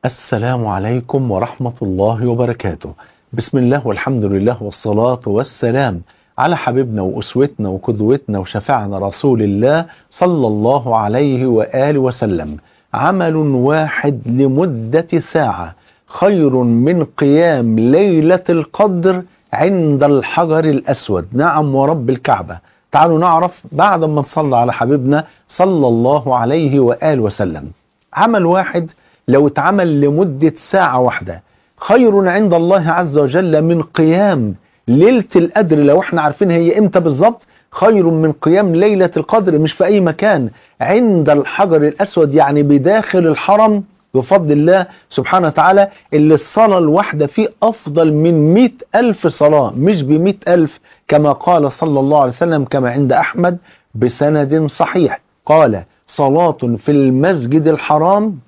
السلام عليكم ورحمة الله وبركاته. بسم الله والحمد لله والصلاة والسلام على حبيبنا وأسوتنا وقدوتنا وشفيعنا رسول الله صلى الله عليه وآله وسلم. عمل واحد لمدة ساعة خير من قيام ليلة القدر عند الحجر الأسود. نعم ورب الكعبة. تعالوا نعرف بعد ما نصلي على حبيبنا صلى الله عليه وآله وسلم. عمل واحد لو اتعمل لمدة ساعة واحدة خير عند الله عز وجل من قيام ليلة القدر. لو احنا عارفين هي امتى بالظبط، خير من قيام ليلة القدر مش في اي مكان، عند الحجر الاسود، يعني بداخل الحرم بفضل الله سبحانه وتعالى، اللي الصلاة الواحدة فيه افضل من 100,000 صلاة، مش ب100,000 كما قال صلى الله عليه وسلم كما عند احمد بسند صحيح. قال: صلاة في المسجد الحرام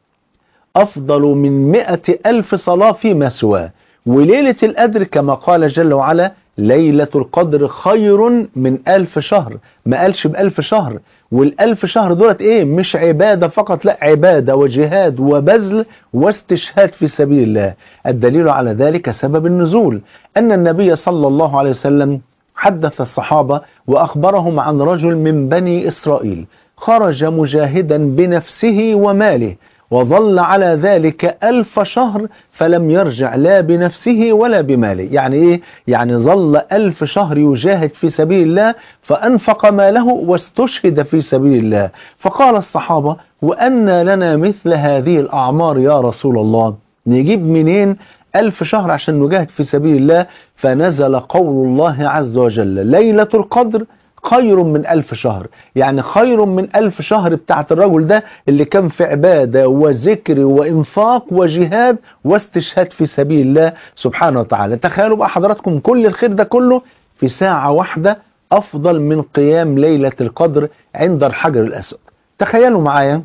أفضل من 100,000 صلاة فيما سواه. وليلة القدر كما قال جل وعلا: ليلة القدر خير من 1000 شهر. ما قالش ب1000 شهر، وال1000 شهر دولت ايه؟ مش عبادة فقط، لا، عبادة وجهاد وبذل واستشهاد في سبيل الله. الدليل على ذلك سبب النزول، أن النبي صلى الله عليه وسلم حدث الصحابة وأخبرهم عن رجل من بني إسرائيل خرج مجاهدا بنفسه وماله، وظل على ذلك 1000 شهر فلم يرجع لا بنفسه ولا بماله. يعني ايه؟ يعني ظل 1000 شهر يجاهد في سبيل الله، فأنفق ماله واستشهد في سبيل الله. فقال الصحابة: وأن لنا مثل هذه الأعمار يا رسول الله؟ نجيب منين 1000 شهر عشان نجاهد في سبيل الله؟ فنزل قول الله عز وجل: ليلة القدر خير من 1000 شهر. يعني خير من 1000 شهر بتاعت الرجل ده اللي كان في عبادة وذكر وإنفاق وجهاد واستشهاد في سبيل الله سبحانه وتعالى. تخيلوا بقى حضراتكم كل الخير ده كله في ساعة واحدة أفضل من قيام ليلة القدر عند الحجر الأسود. تخيلوا معايا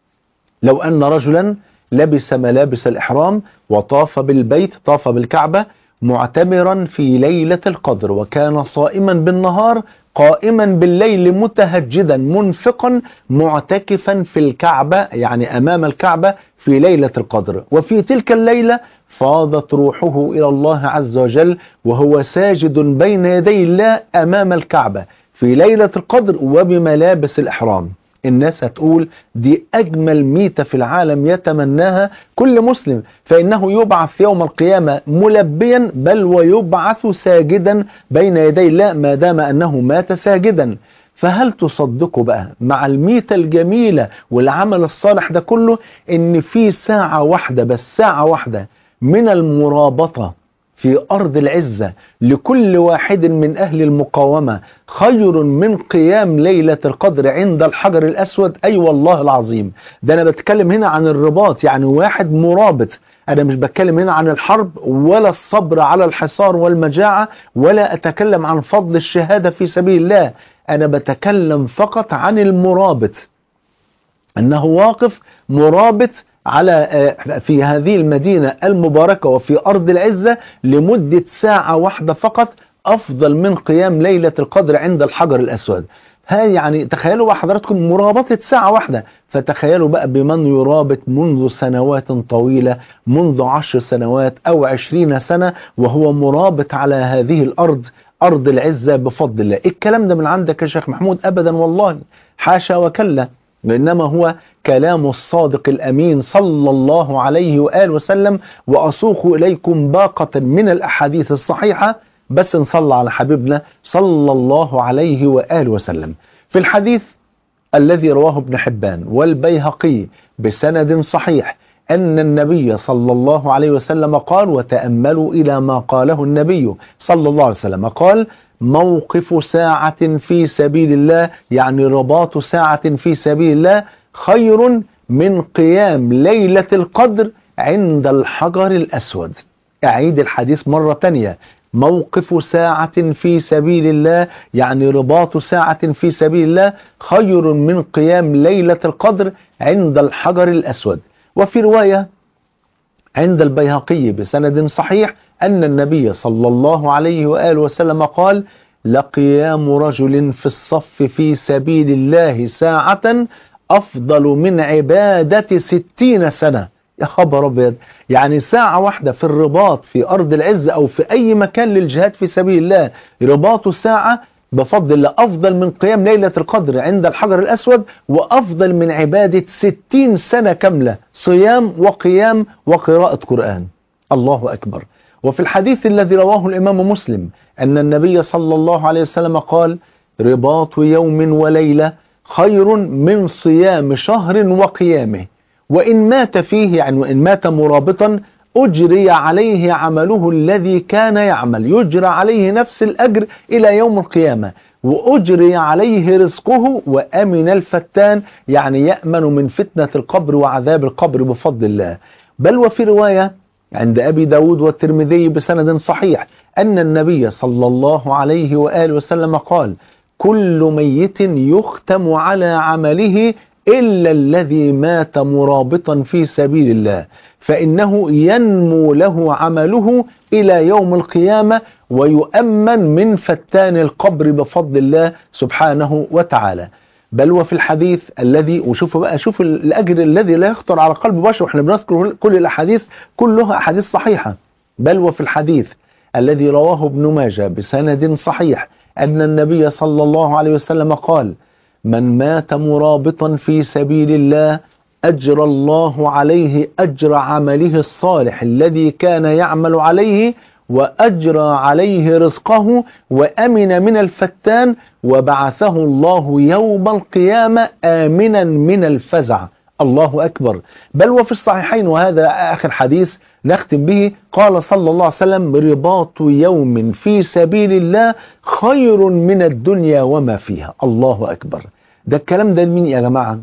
لو أن رجلا لبس ملابس الإحرام وطاف بالبيت، طاف بالكعبة معتمرا في ليلة القدر، وكان صائما بالنهار قائما بالليل متهجدا منفقا معتكفا في الكعبة، يعني أمام الكعبة في ليلة القدر. وفي تلك الليلة فاضت روحه إلى الله عز وجل وهو ساجد بين يدي الله أمام الكعبة في ليلة القدر وبملابس الإحرام. الناس هتقول دي أجمل ميتة في العالم يتمناها كل مسلم، فإنه يبعث يوم القيامة ملبيا، بل ويبعث ساجدا بين يدي الله ما دام أنه مات ساجدا. فهل تصدقوا بقى مع الميتة الجميلة والعمل الصالح ده كله إن في ساعة واحدة، بس ساعة واحدة من المرابطة في أرض العزة لكل واحد من أهل المقاومة خير من قيام ليلة القدر عند الحجر الأسود؟ أي والله العظيم. ده أنا بتكلم هنا عن الرباط، يعني واحد مرابط. أنا مش بتكلم هنا عن الحرب ولا الصبر على الحصار والمجاعة، ولا أتكلم عن فضل الشهادة في سبيل الله. أنا بتكلم فقط عن المرابط، أنه واقف مرابط على في هذه المدينة المباركة وفي أرض العزة لمدة ساعة واحدة فقط، أفضل من قيام ليلة القدر عند الحجر الأسود. هاي يعني تخيلوا بقى حضراتكم مرابطة ساعة واحدة، فتخيلوا بقى بمن يرابط منذ سنوات طويلة، منذ 10 سنوات أو 20 سنة، وهو مرابط على هذه الأرض، أرض العزة بفضل الله. الكلام ده من عندك يا شيخ محمود؟ أبدا والله، حاشا وكلا، وإنما هو كلام الصادق الأمين صلى الله عليه وآله وسلم. وأسوق إليكم باقة من الأحاديث الصحيحة، بس نصلى على حبيبنا صلى الله عليه وآله وسلم. في الحديث الذي رواه ابن حبان والبيهقي بسند صحيح أن النبي صلى الله عليه وسلم قال، وتأملوا إلى ما قاله النبي صلى الله عليه وسلم، قال: موقف ساعة في سبيل الله، يعني رباط ساعة في سبيل الله، خير من قيام ليلة القدر عند الحجر الأسود. أعيد الحديث مرة تانية: موقف ساعة في سبيل الله، يعني رباط ساعة في سبيل الله، خير من قيام ليلة القدر عند الحجر الأسود. وفي رواية عند البيهقي بسند صحيح أن النبي صلى الله عليه وآله وسلم قال: لقيام رجل في الصف في سبيل الله ساعة أفضل من عبادة 60 سنة. يا خبر أبيض. يعني ساعة واحدة في الرباط في أرض العز أو في أي مكان للجهاد في سبيل الله، رباط ساعة بفضل الله أفضل من قيام ليلة القدر عند الحجر الأسود، وأفضل من عبادة 60 سنة كاملة صيام وقيام وقراءة قرآن. الله أكبر. وفي الحديث الذي رواه الإمام مسلم أن النبي صلى الله عليه وسلم قال: رباط يوم وليلة خير من صيام شهر وقيامه، وإن مات فيه، يعني وإن مات مرابطا، أجري عليه عمله الذي كان يعمل، يجرى عليه نفس الأجر إلى يوم القيامة، وأجري عليه رزقه، وأمن الفتان، يعني يأمن من فتنة القبر وعذاب القبر بفضل الله. بل وفي رواية عند أبي داود والترمذي بسند صحيح أن النبي صلى الله عليه وآله وسلم قال: كل ميت يختم على عمله إلا الذي مات مرابطا في سبيل الله، فإنه ينمو له عمله إلى يوم القيامة، ويؤمن من فتان القبر بفضل الله سبحانه وتعالى. بل وفي الحديث الذي، وشوفوا بقى، شوف الأجر الذي لا يخطر على قلب بشر، واحنا بنذكر كل الأحاديث كلها أحاديث صحيحة. بل وفي الحديث الذي رواه ابن ماجه بسند صحيح أن النبي صلى الله عليه وسلم قال: من مات مرابطا في سبيل الله أجرى الله عليه أجر عمله الصالح الذي كان يعمل عليه، وأجرى عليه رزقه، وأمن من الفتان، وبعثه الله يوم القيامة آمنا من الفزع. الله أكبر. بل وفي الصحيحين، وهذا آخر حديث نختم به، قال صلى الله عليه وسلم: رباط يوم في سبيل الله خير من الدنيا وما فيها. الله أكبر. ده الكلام ده لمين يا جماعة؟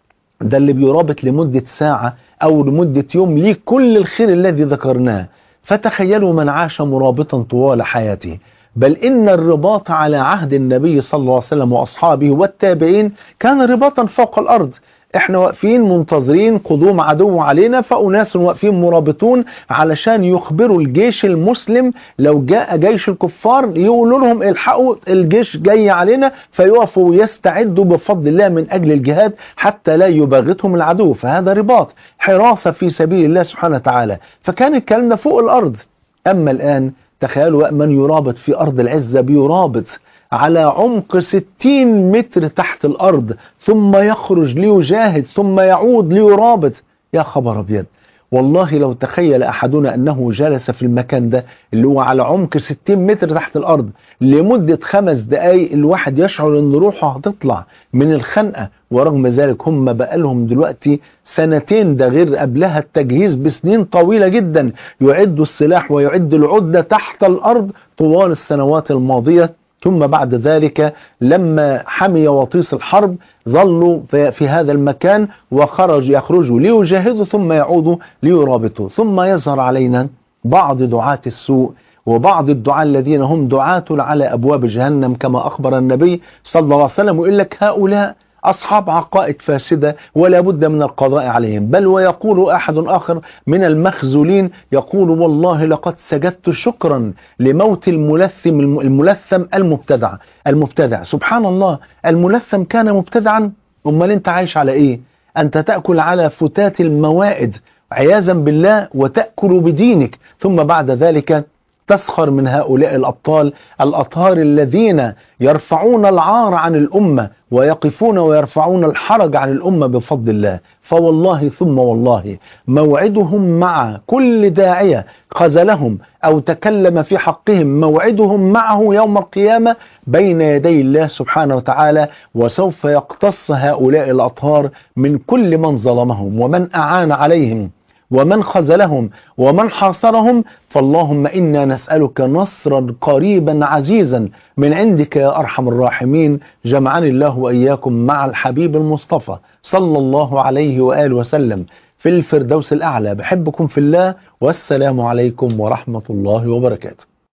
ده اللي بيرابط لمدة ساعة أو لمدة يوم ليه كل الخير الذي ذكرناه. فتخيلوا من عاش مرابطا طوال حياته. بل إن الرباط على عهد النبي صلى الله عليه وسلم وأصحابه والتابعين كان رباطا فوق الأرض. احنا واقفين منتظرين قدوم عدو علينا، فأناس واقفين مرابطون علشان يخبروا الجيش المسلم لو جاء جيش الكفار، يقولوا لهم الحقوا الجيش جاي علينا، فيقفوا يستعدوا بفضل الله من أجل الجهاد حتى لا يباغتهم العدو. فهذا رباط، حراسة في سبيل الله سبحانه وتعالى. فكان الكلام ده فوق الأرض. أما الآن تخيلوا من يرابط في أرض العزة، بيرابط على عمق 60 متر تحت الأرض، ثم يخرج ليجاهد، ثم يعود ليرابط. يا خبر أبيض. والله لو تخيل أحدنا أنه جلس في المكان ده اللي هو على عمق 60 متر تحت الأرض لمدة 5 دقايق، الواحد يشعر أن روحه هتطلع من الخنقة. ورغم ذلك هم بقالهم دلوقتي سنتين، ده غير قبلها التجهيز بسنين طويلة جدا، يعدوا السلاح ويعدوا العدة تحت الأرض طوال السنوات الماضية. ثم بعد ذلك لما حمي وطيس الحرب ظلوا في هذا المكان، يخرجوا ليجاهدوا، ثم يعودوا ليرابطوا. ثم يظهر علينا بعض دعاة السوء وبعض الدعاة الذين هم دعاة على أبواب جهنم كما أخبر النبي صلى الله عليه وسلم، ويقول لك هؤلاء أصحاب عقائد فاسدة ولا بد من القضاء عليهم. بل ويقول أحد آخر من المخزولين، يقول: والله لقد سجدت شكرا لموت الملثم المبتدع. سبحان الله، الملثم كان مبتدعا؟ أمال أنت عايش على إيه؟ أنت تأكل على فتات الموائد عياذا بالله، وتأكل بدينك، ثم بعد ذلك تسخر من هؤلاء الأبطال الأطهار الذين يرفعون العار عن الأمة ويقفون ويرفعون الحرج عن الأمة بفضل الله. فوالله ثم والله موعدهم مع كل داعية خذلهم أو تكلم في حقهم، موعدهم معه يوم القيامة بين يدي الله سبحانه وتعالى، وسوف يقتص هؤلاء الأطهار من كل من ظلمهم ومن أعان عليهم ومن خذلهم ومن حاصرهم. فاللهم إنا نسألك نصرا قريبا عزيزا من عندك يا أرحم الراحمين. جمعني الله وإياكم مع الحبيب المصطفى صلى الله عليه وآله وسلم في الفردوس الأعلى. بحبكم في الله، والسلام عليكم ورحمة الله وبركاته.